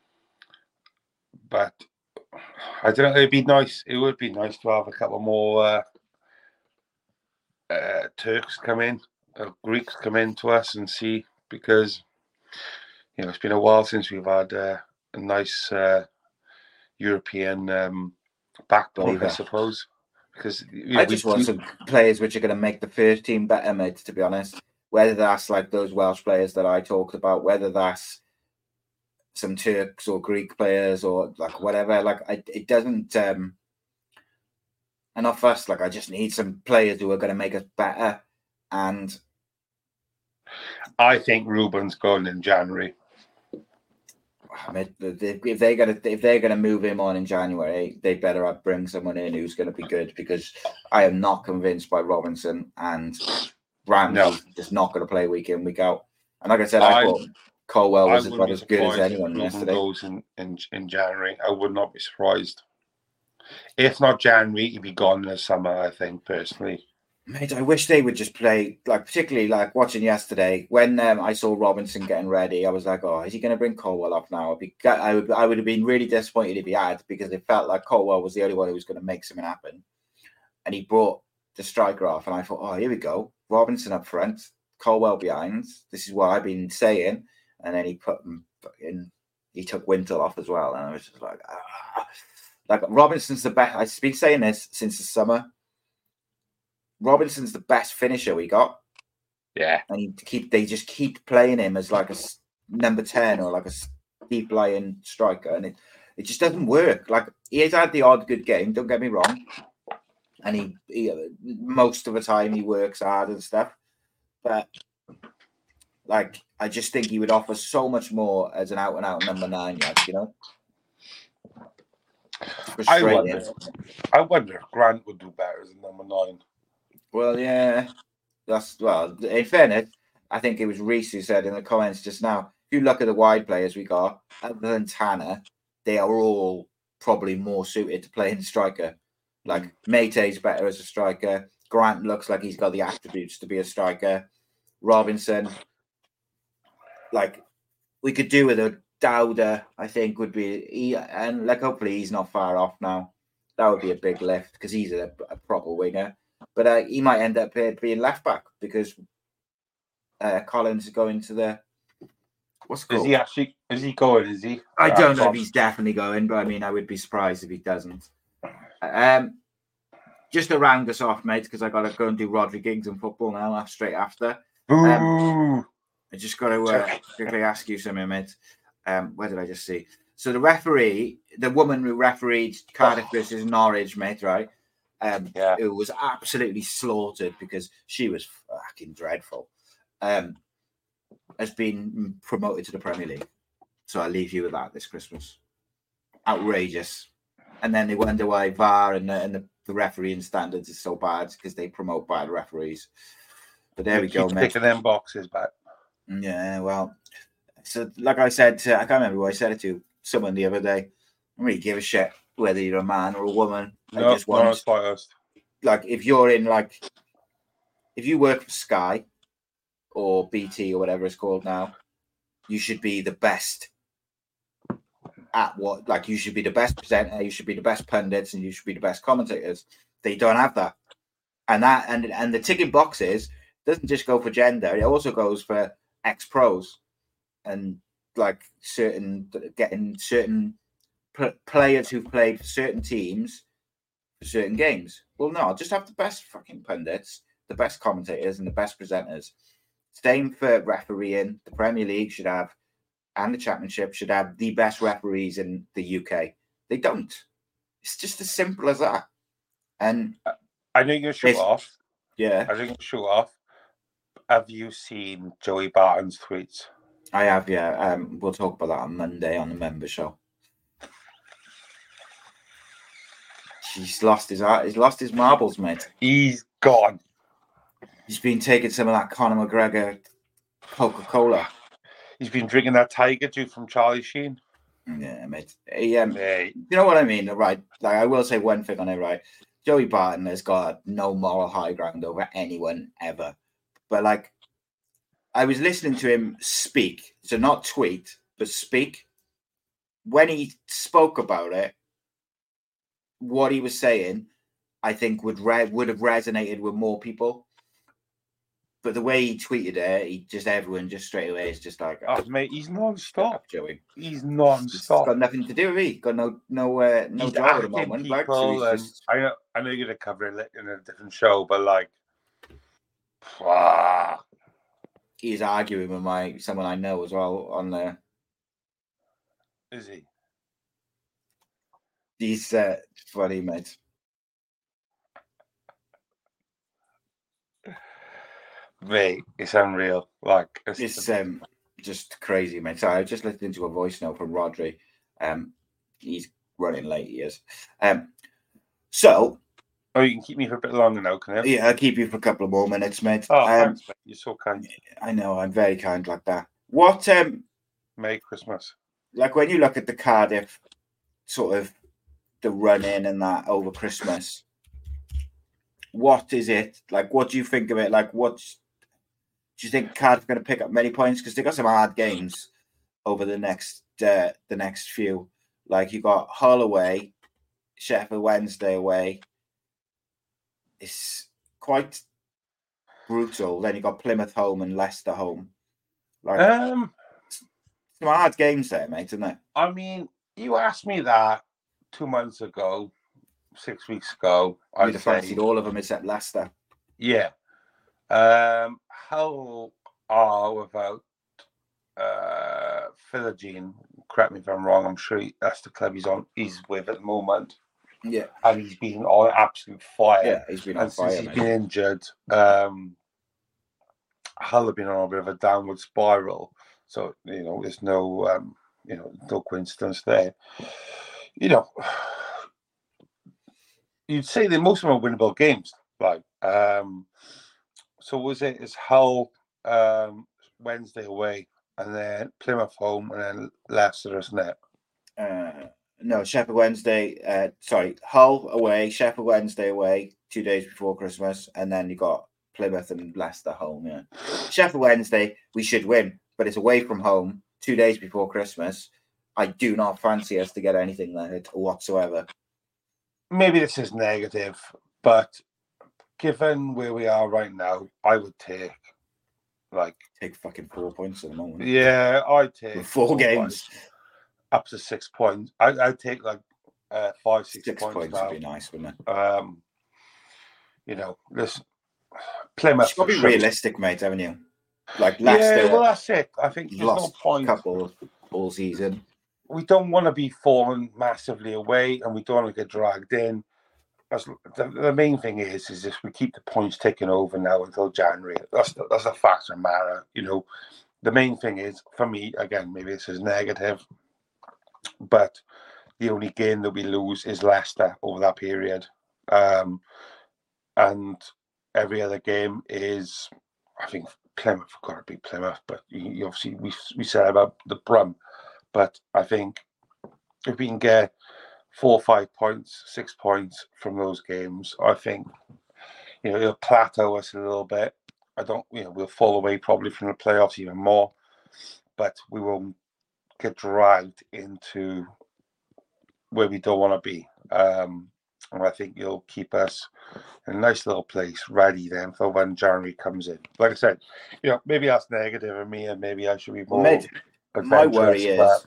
but I don't know. It'd be nice. It would be nice to have a couple more uh, uh, Turks come in, uh, Greeks come in to us and see, because you know it's been a while since we've had uh, a nice uh, European. Um, backbone, I suppose, because you know, I just we, want some players which are going to make the first team better, mate, to be honest. Whether that's like those Welsh players that I talked about, whether that's some Turks or Greek players or like whatever, like I, it doesn't um enough us, like I just need some players who are going to make us better. And I think Ruben's going in January. I mean, if they're gonna if they're gonna move him on in January, they better bring someone in who's going to be good, because I am not convinced by Robinson, and Ramsey no. just not going to play week in, week out. And like I said, I, I thought Colwell was about as good as anyone yesterday. Goes in, in in January, I would not be surprised. If not January, he'd be gone in the summer, I think, personally. Mate, I wish they would just play, like, particularly like watching yesterday when um, I saw Robinson getting ready. I was like, oh, is he going to bring Colwell off now? Be, I would, I would have been really disappointed if he had, because it felt like Colwell was the only one who was going to make something happen. And he brought the striker off, and I thought, oh, here we go. Robinson up front, Colwell behind. This is what I've been saying. And then he put him in, he took Wintle off as well. And I was just like, ah. Like, Robinson's the best. I've been saying this since the summer. Robinson's the best finisher we got. Yeah. And he keep they just keep playing him as like a number ten or like a deep lying striker. And it, it just doesn't work. Like, he has had the odd good game, don't get me wrong. And he, he most of the time he works hard and stuff. But like, I just think he would offer so much more as an out and out number nine, like, you know. I wonder, I wonder if Grant would do better as a number nine. Well, yeah, that's well. In fairness, I think it was Reese who said in the comments just now, if you look at the wide players we got, other than Tanner, they are all probably more suited to playing striker. Like, mm. Mate's better as a striker. Grant looks like he's got the attributes to be a striker. Robinson, like, we could do with a Dowda, I think, would be, he, and like, hopefully he's not far off now. that would be a big lift because he's a, a proper winger. But uh, he might end up uh, being left back because uh, Collins is going to the. What's it called? Is he actually? Is he going? Is he? I don't know if he's definitely going, but I mean, I would be surprised if he doesn't. Um, just to round us off, mate, because I got to go and do Rodri Gigs and football now. Straight after. Um, I just got to uh, quickly ask you something, mate. Um, where did I just see? So the referee, the woman who refereed Cardiff oh. versus Norwich, mate, right? Um, yeah. Who was absolutely slaughtered because she was fucking dreadful. Um, has been promoted to the Premier League. So I'll leave you with that this Christmas. Outrageous. And then they wonder why V A R and the, and the, the refereeing standards is so bad because they promote bad referees. But there we go, mate. Picking them boxes back. Yeah, well, so like I said, to, I can't remember who I said it to, someone the other day. I don't really give a shit whether you're a man or a woman. No, I just want, no, it's biased. Like, if you're in, like, if you work for Sky or B T or whatever it's called now, you should be the best at what, like, you should be the best presenter, you should be the best pundits, and you should be the best commentators. They don't have that. And that, and, and the ticking boxes doesn't just go for gender, it also goes for ex-pros and, like, certain, getting certain p- players who've played for certain teams for certain games. Well, no, just have the best fucking pundits, the best commentators, and the best presenters. Same for refereeing. The Premier League should have, and the Championship should have the best referees in the U K. They don't. It's just as simple as that. And I know you're show off. Yeah. I think show off. Have you seen Joey Barton's tweets? I have, yeah. Um, we'll talk about that on Monday on the member show. He's lost his he's lost his marbles, mate. He's gone. He's been taking some of that Conor McGregor Coca-Cola. He's been drinking that Tiger Dew from Charlie Sheen. Yeah, mate. He, um, yeah. You know what I mean, right? Like, I will say one thing on it, right? Joey Barton has got no moral high ground over anyone ever. But, like, I was listening to him speak, so not tweet, but speak. When he spoke about it, what he was saying, I think would re- would have resonated with more people. But the way he tweeted it, he just everyone just straight away is just like, oh, mate, he's non-stop. Joey, he's non-stop. He's got nothing to do with it. Got no no uh, no he's job at the moment. Like, so he's just... I know I know you're gonna cover it in a different show, but like, ah. He's arguing with my someone I know as well on there. Is he? He's uh, funny, mate. Mate, it's unreal. Like it's, it's um just crazy, mate. So I just listened to a voice note from Rodri. Um, he's running late. He is. Um, so. Oh, you can keep me for a bit longer now, can you? Yeah, I'll keep you for a couple of more minutes, mate. Oh, um, thanks, mate. You're so kind. I know, I'm very kind like that. What um Merry Christmas. Like when you look at the Cardiff sort of the run in and that over Christmas, what is it? Like what do you think of it? Like what do you think Cardiff are gonna pick up many points? Because they got some hard games over the next uh, the next few. Like you got Hull away, Sheffield Wednesday away. It's quite brutal. Then you got Plymouth home and Leicester home. Like, um, some hard games there, mate, isn't it? I mean, you asked me that two months ago, six weeks ago. I'd have fancied all of them except Leicester. Yeah. Um, how are without uh, Philogene? Correct me if I'm wrong. I'm sure he, that's the club he's on. He's with at the moment. Yeah, and he's been on absolute fire. Yeah, he's been on and fire. Since he's mate. been injured, um, Hull have been on a bit of a downward spiral. So you know, there's no, um, you know, no coincidence there. You know, you'd say that most of them are winnable games. Like, um, so was it? Is Hull um, Wednesday away, and then Plymouth home, and then Leicester, isn't it? Uh, No, Sheffield Wednesday, uh, sorry, Hull away, Sheffield Wednesday away, two days before Christmas, and then you got Plymouth and Leicester home, yeah. Sheffield Wednesday, we should win, but it's away from home, two days before Christmas. I do not fancy us to get anything there whatsoever. maybe this is negative, but given where we are right now, I would take like take fucking four points at the moment. Yeah, I'd take With four, four games points, up to six points. I, I'd take like uh, five, six, six points. points now. would be nice, wouldn't it? Um, you know, this Plymouth. You've got to be realistic, mate, haven't you? Like Leicester. Yeah, well, that's it. I think there's lost no point. A couple all season. We don't want to be falling massively away, and we don't want to get dragged in. That's, the, the main thing is, is if we keep the points taking over now until January. That's the, that's a fact of the matter. You know, the main thing is for me. Again, maybe this is negative, but the only game that we lose is Leicester over that period, um, and every other game is, I think, Plymouth. Got to be Plymouth, but you, you obviously we we said about the Brum, but I think if we can get four, five points, six points from those games, I think, you know, it'll plateau us a little bit. I don't, you know, we'll fall away probably from the playoffs even more, but we won't get dragged into where we don't want to be. Um, and I think you'll keep us in a nice little place ready then for when January comes in. Like I said, you know, maybe that's negative of me, and maybe I should be more. Well, mate, my worry is, but...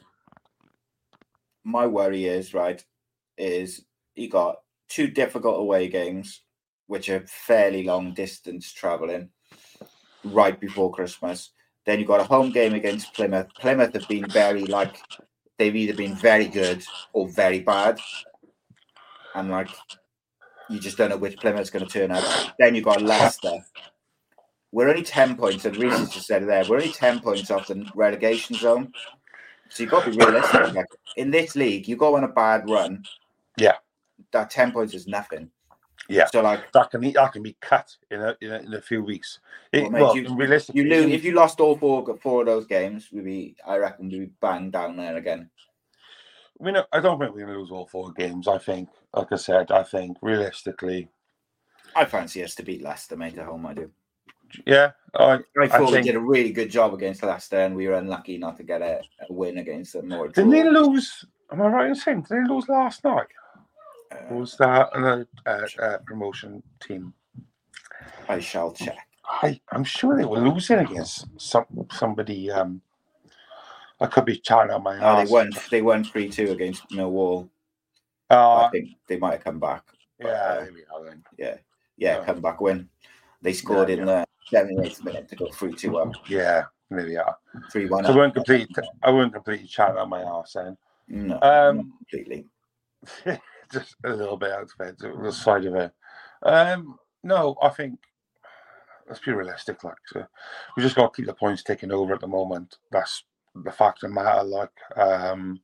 my worry is right. Is you got two difficult away games, which are fairly long distance travelling, right before Christmas. Then you got a home game against Plymouth. Plymouth have been very like they've either been very good or very bad, and like you just don't know which Plymouth's going to turn out. Then you got Leicester. We're only ten points, and Reece has just said it there. We're only ten points off the relegation zone, so you've got to be realistic. Like, in this league, you go on a bad run. Yeah, that ten points is nothing. Yeah, so like that can be that can be cut in a in a, in a few weeks. It, well, mate, well, you, realistically, you lose if you lost all four four of those games, we'd be I reckon we'd be bang down there again. I mean, I don't think we're going to lose all four games. I think, like I said, I think realistically, I fancy us to beat Leicester, mate, at home. I do. Yeah, I, I thought I we think... did a really good job against Leicester, and we were unlucky not to get a, a win against them. Or didn't they lose? Am I right in saying did they lose last night? Uh, was that another uh, uh, promotion team? I shall check. I, I'm sure they were losing against some somebody. Um, I could be chatting on my oh, ass. They won. They won three two against Millwall. Uh, I think they might have come back. Yeah, but, uh, maybe I think. Yeah, yeah, yeah, come back win. They scored yeah, in yeah. the seventy-eighth minute to go three two up. Yeah, maybe yeah. three one. So I won't completely. I won't completely chat on my ass then. No, um, not completely. Just a little bit out of it, the side of it. Um, no, I think let's be realistic. Like, so we just got to keep the points taking over at the moment. That's the fact of the matter. Like, um,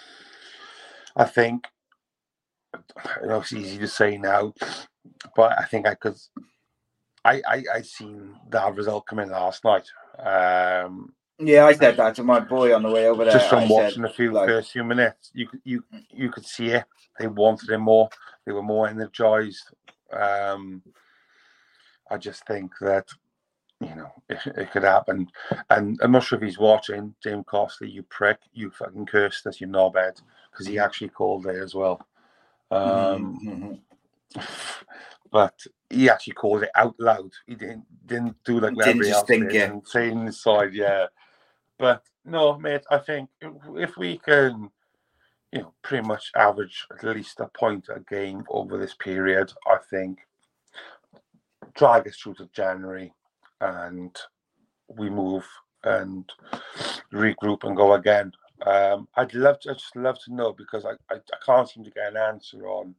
I think you know it's easy to say now, but I think I could. I I I seen that result come in last night. Um, Yeah, I said that to my boy on the way over there. Just from I watching said, a few like, first few minutes, you you you could see it. They wanted him more. They were more energized. Um, I just think that you know it, it could happen. And I'm not sure if he's watching. James Costley, you prick, you fucking cursed us, you knobhead, because he actually called there as well. Um, mm-hmm. But he actually called it out loud. He didn't didn't do like didn't just think it and say inside, yeah. But no, mate, I think if, if we can, you know, pretty much average at least a point a game over this period, I think drag us through to January and we move and regroup and go again. Um, I'd love to, I'd just love to know because I, I, I can't seem to get an answer on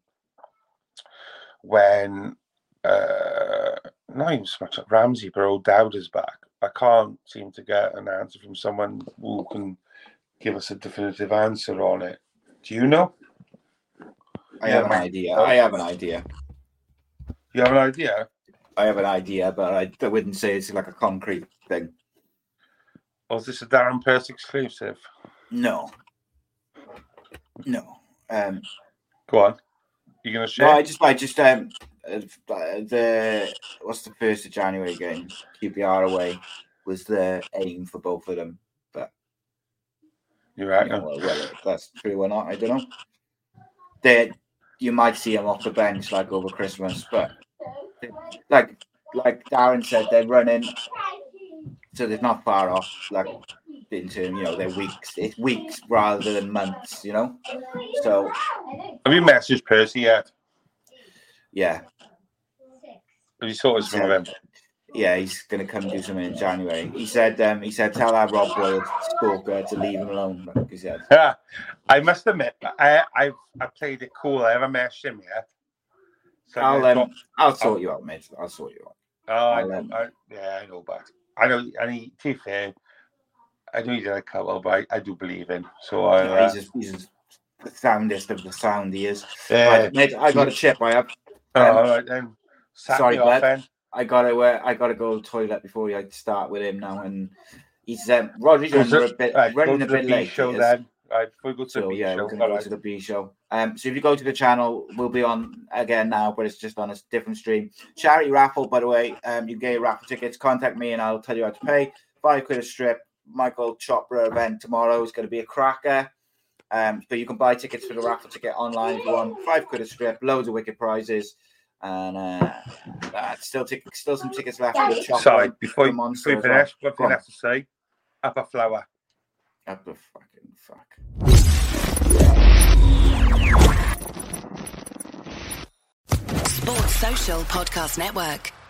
when uh, not even so much like Ramsey, but O'Dowd is back. I can't seem to get an answer from someone who can give us a definitive answer on it. Do you know? I have an idea. I have an idea. You have an idea? I have an idea, but I, I wouldn't say it's like a concrete thing. Or is this a Darren Pearce exclusive? No. No. Um, Go on. You gonna share? No, I just, I just, um, the what's the first of January game? Q P R away was the aim for both of them, but you're right. You know, well, whether that's true or not, I don't know. They you might see him off the bench like over Christmas, but like like Darren said, they're running, so they're not far off. Like in terms, you know, they're weeks. It's weeks rather than months. You know, so have you messaged Percy yet? Yeah. Have you sorted something with him? Yeah, he's going to come do something in January. He said, um, he said, tell that Rob Boyle stalker to leave him alone. Like he said. Yeah, I must admit, I, I've I played it cool. I haven't messaged him yet. So I'll, um, got, I'll sort I'll, you out, mate. I'll sort you out. Oh, I know, I, yeah, I know, but I know. And he, to be fair, I know he did a couple, but I, I do believe him. So I, yeah, uh, he's, just, he's just the soundest of the sound he is. Yeah, right, mate, I got a chip. I have. Um, oh, all right then. Sack sorry, off, then. I gotta uh, I gotta go to the toilet before I start with him now, and he's um, Roger's running a bit right, running a bit late. Show then, right? Before we go to so, the B yeah, show, we're gonna go right. to the B show. Um, so if you go to the channel, we'll be on again now, but it's just on a different stream. Charity raffle, by the way. Um, you get your raffle tickets. Contact me, and I'll tell you how to pay. Five quid a strip. Michael Chopra event tomorrow is going to be a cracker. Um, but you can buy tickets for the raffle ticket online if you want. Five quid a strip. Loads of wicked prizes. And uh, uh, still, t- still some tickets left for the chocolate. Sorry, before you, before you finish, what do you have to say? Up a flower. Up a fucking fuck. Sports Social Podcast Network.